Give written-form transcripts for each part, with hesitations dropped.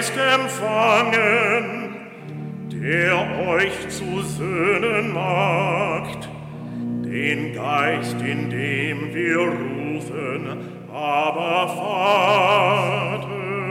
Geist empfangen, der euch zu Söhnen macht, den Geist, in dem wir rufen, aber Vater.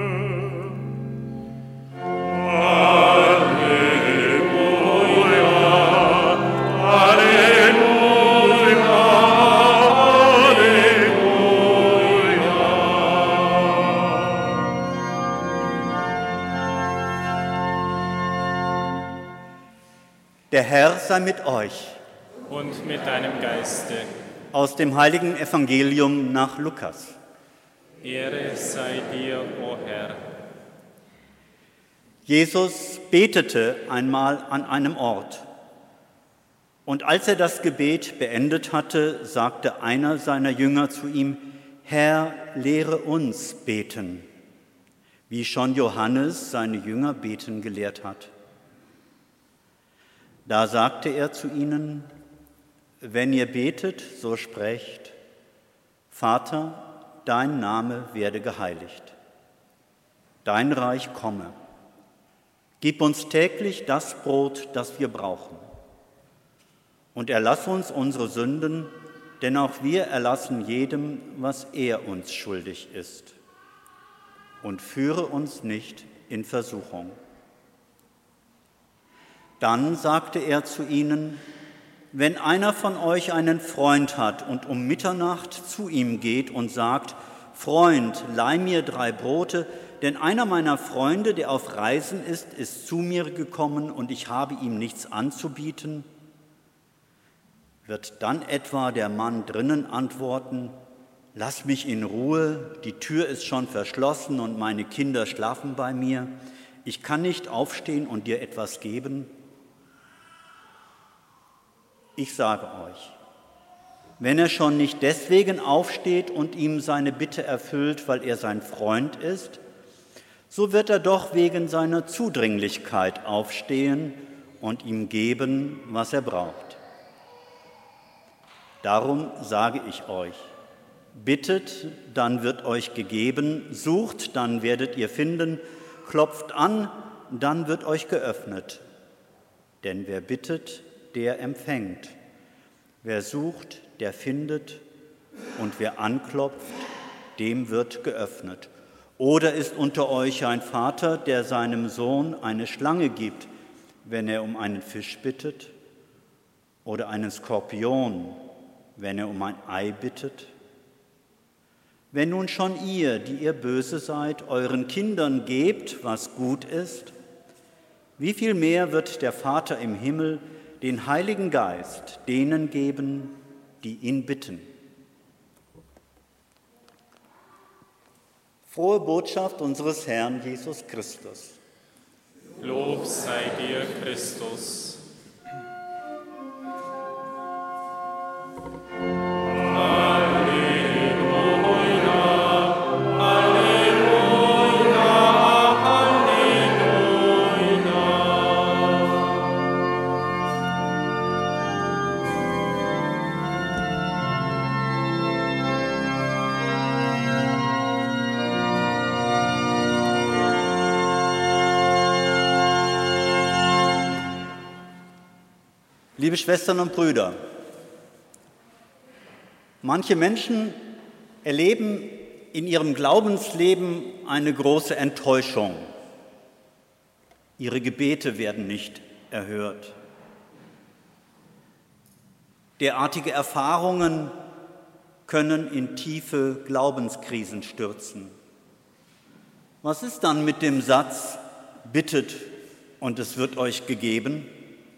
Der Herr sei mit euch. Und mit deinem Geiste. Aus dem heiligen Evangelium nach Lukas. Ehre sei dir, o Herr. Jesus betete einmal an einem Ort. Und als er das Gebet beendet hatte, sagte einer seiner Jünger zu ihm: Herr, lehre uns beten, wie schon Johannes seine Jünger beten gelehrt hat. Da sagte er zu ihnen: Wenn ihr betet, so sprecht: Vater, dein Name werde geheiligt. Dein Reich komme. Gib uns täglich das Brot, das wir brauchen. Und erlass uns unsere Sünden, denn auch wir erlassen jedem, was er uns schuldig ist. Und führe uns nicht in Versuchung. Dann sagte er zu ihnen: Wenn einer von euch einen Freund hat und um Mitternacht zu ihm geht und sagt: Freund, leih mir 3 Brote, denn einer meiner Freunde, der auf Reisen ist zu mir gekommen und ich habe ihm nichts anzubieten, wird dann etwa der Mann drinnen antworten: Lass mich in Ruhe, die Tür ist schon verschlossen und meine Kinder schlafen bei mir, ich kann nicht aufstehen und dir etwas geben? Ich sage euch, wenn er schon nicht deswegen aufsteht und ihm seine Bitte erfüllt, weil er sein Freund ist, so wird er doch wegen seiner Zudringlichkeit aufstehen und ihm geben, was er braucht. Darum sage ich euch: Bittet, dann wird euch gegeben, sucht, dann werdet ihr finden, klopft an, dann wird euch geöffnet. Denn wer bittet, der empfängt. Wer sucht, der findet. Und wer anklopft, dem wird geöffnet. Oder ist unter euch ein Vater, der seinem Sohn eine Schlange gibt, wenn er um einen Fisch bittet? Oder einen Skorpion, wenn er um ein Ei bittet? Wenn nun schon ihr, die ihr böse seid, euren Kindern gebt, was gut ist, wie viel mehr wird der Vater im Himmel den Heiligen Geist denen geben, die ihn bitten. Frohe Botschaft unseres Herrn Jesus Christus. Lob sei dir, Christus. Liebe Schwestern und Brüder, manche Menschen erleben in ihrem Glaubensleben eine große Enttäuschung. Ihre Gebete werden nicht erhört. Derartige Erfahrungen können in tiefe Glaubenskrisen stürzen. Was ist dann mit dem Satz: Bittet und es wird euch gegeben?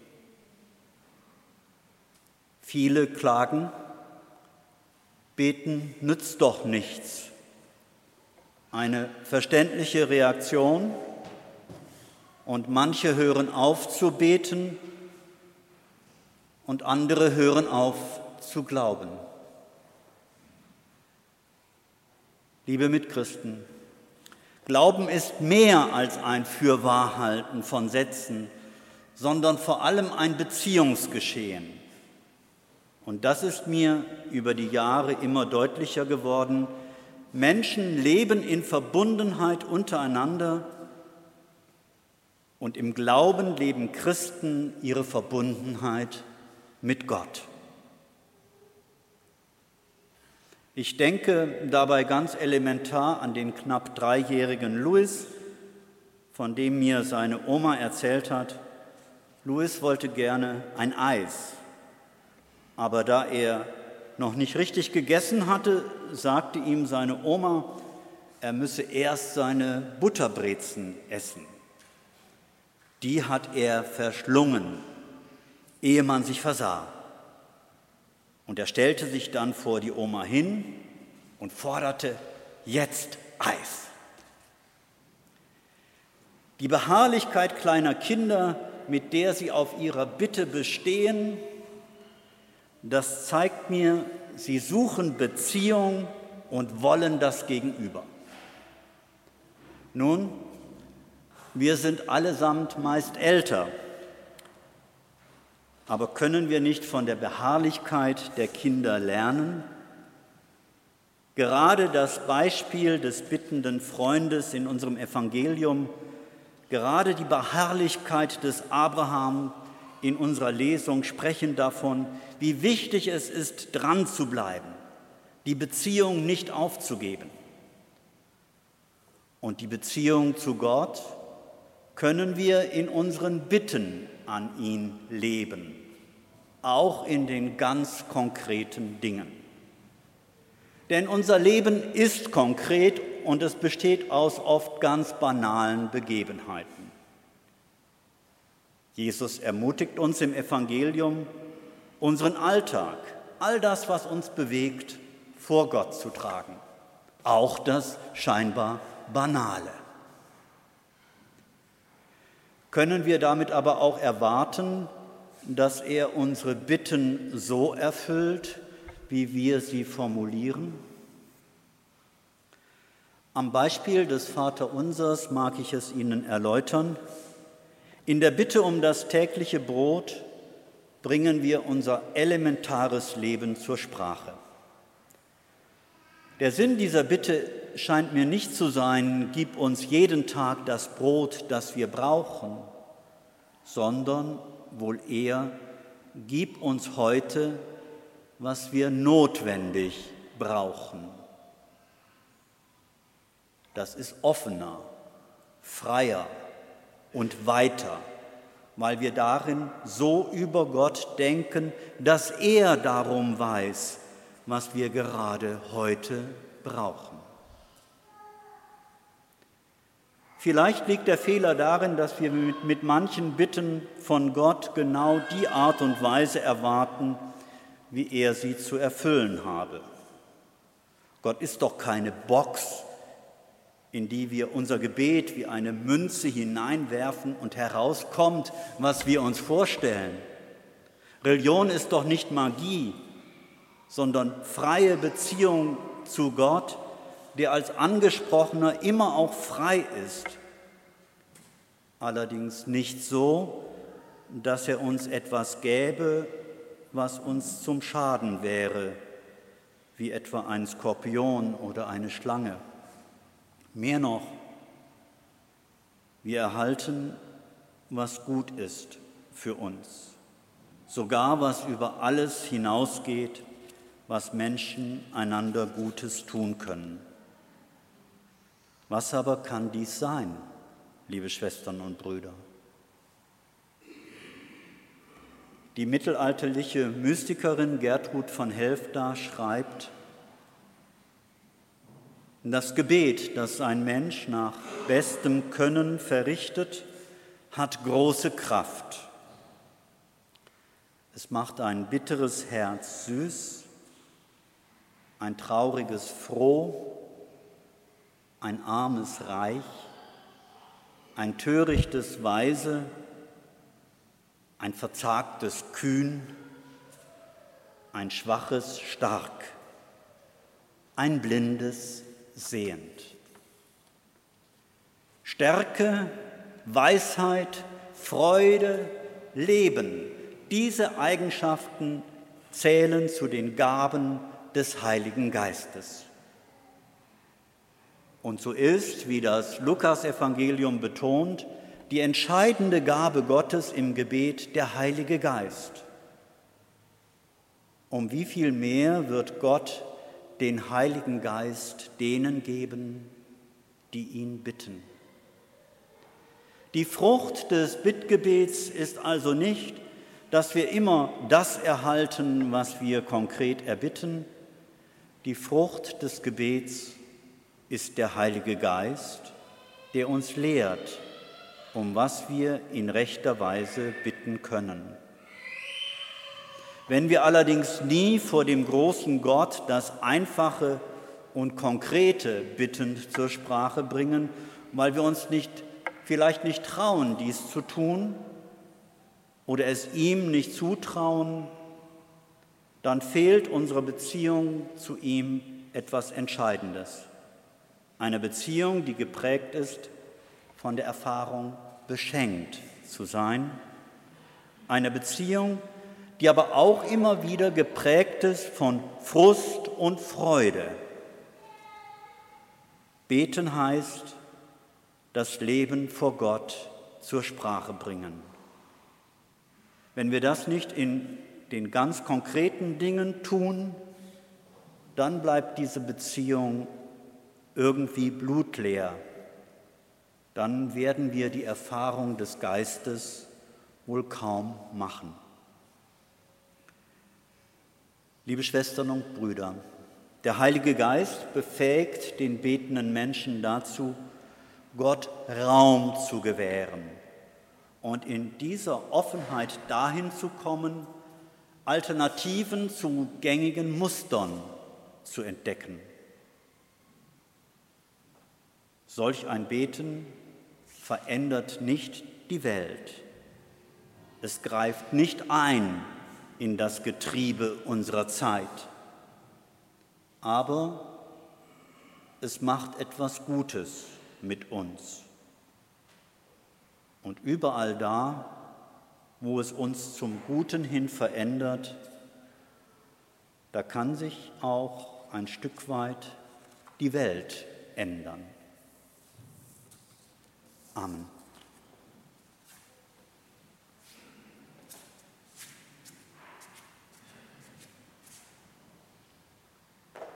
Viele klagen: Beten nützt doch nichts. Eine verständliche Reaktion, und manche hören auf zu beten und andere hören auf zu glauben. Liebe Mitchristen, Glauben ist mehr als ein Fürwahrhalten von Sätzen, sondern vor allem ein Beziehungsgeschehen. Und das ist mir über die Jahre immer deutlicher geworden. Menschen leben in Verbundenheit untereinander, Und im Glauben leben Christen ihre Verbundenheit mit Gott. Ich denke dabei ganz elementar an den knapp 3-jährigen Louis, von dem mir seine Oma erzählt hat. Louis wollte gerne ein Eis, aber da er noch nicht richtig gegessen hatte, sagte ihm seine Oma, er müsse erst seine Butterbrezen essen. Die hat er verschlungen, ehe man sich versah. Und er stellte sich dann vor die Oma hin und forderte, jetzt Eis. Die Beharrlichkeit kleiner Kinder, mit der sie auf ihrer Bitte bestehen, das zeigt mir, sie suchen Beziehung und wollen das Gegenüber. Nun, wir sind allesamt meist älter. Aber können wir nicht von der Beharrlichkeit der Kinder lernen? Gerade das Beispiel des bittenden Freundes in unserem Evangelium, gerade die Beharrlichkeit des Abraham in unserer Lesung sprechen davon, wie wichtig es ist, dran zu bleiben, die Beziehung nicht aufzugeben. Und die Beziehung zu Gott können wir in unseren Bitten an ihn leben, auch in den ganz konkreten Dingen. Denn unser Leben ist konkret und es besteht aus oft ganz banalen Begebenheiten. Jesus ermutigt uns im Evangelium, unseren Alltag, all das, was uns bewegt, vor Gott zu tragen, auch das scheinbar Banale. Können wir damit aber auch erwarten, dass er unsere Bitten so erfüllt, wie wir sie formulieren? Am Beispiel des Vaterunsers mag ich es Ihnen erläutern. In der Bitte um das tägliche Brot bringen wir unser elementares Leben zur Sprache. Der Sinn dieser Bitte scheint mir nicht zu sein, gib uns jeden Tag das Brot, das wir brauchen, sondern wohl eher, gib uns heute, was wir notwendig brauchen. Das ist offener, freier und weiter, weil wir darin so über Gott denken, dass er darum weiß, was wir gerade heute brauchen. Vielleicht liegt der Fehler darin, dass wir mit manchen Bitten von Gott genau die Art und Weise erwarten, wie er sie zu erfüllen habe. Gott ist doch keine Box, in die wir unser Gebet wie eine Münze hineinwerfen und herauskommt, was wir uns vorstellen. Religion ist doch nicht Magie, sondern freie Beziehung zu Gott, der als Angesprochener immer auch frei ist. Allerdings nicht so, dass er uns etwas gäbe, was uns zum Schaden wäre, wie etwa ein Skorpion oder eine Schlange. Mehr noch, wir erhalten, was gut ist für uns, sogar was über alles hinausgeht, was Menschen einander Gutes tun können. Was aber kann dies sein, liebe Schwestern und Brüder? Die mittelalterliche Mystikerin Gertrud von Helfda schreibt, das Gebet, das ein Mensch nach bestem Können verrichtet, hat große Kraft. Es macht ein bitteres Herz süß, ein trauriges froh, ein armes reich, ein törichtes weise, ein verzagtes kühn, ein schwaches stark, ein blindes sehend. Stärke, Weisheit, Freude, Leben, diese Eigenschaften zählen zu den Gaben des Heiligen Geistes. Und so ist, wie das Lukas-Evangelium betont, die entscheidende Gabe Gottes im Gebet, der Heilige Geist. Um wie viel mehr wird Gott den Heiligen Geist denen geben, die ihn bitten? Die Frucht des Bittgebets ist also nicht, dass wir immer das erhalten, was wir konkret erbitten. Die Frucht des Gebets ist der Heilige Geist, der uns lehrt, um was wir in rechter Weise bitten können. Wenn wir allerdings nie vor dem großen Gott das Einfache und Konkrete bittend zur Sprache bringen, weil wir uns vielleicht nicht trauen, dies zu tun oder es ihm nicht zutrauen, dann fehlt unserer Beziehung zu ihm etwas Entscheidendes. Eine Beziehung, die geprägt ist von der Erfahrung, beschenkt zu sein. Eine Beziehung, die aber auch immer wieder geprägt ist von Frust und Freude. Beten heißt, das Leben vor Gott zur Sprache bringen. Wenn wir das nicht in den ganz konkreten Dingen tun, dann bleibt diese Beziehung irgendwie blutleer. Dann werden wir die Erfahrung des Geistes wohl kaum machen. Liebe Schwestern und Brüder, der Heilige Geist befähigt den betenden Menschen dazu, Gott Raum zu gewähren und in dieser Offenheit dahin zu kommen, Alternativen zu gängigen Mustern zu entdecken. Solch ein Beten verändert nicht die Welt. Es greift nicht ein in das Getriebe unserer Zeit. Aber es macht etwas Gutes mit uns. Und überall da, wo es uns zum Guten hin verändert, da kann sich auch ein Stück weit die Welt ändern. Amen.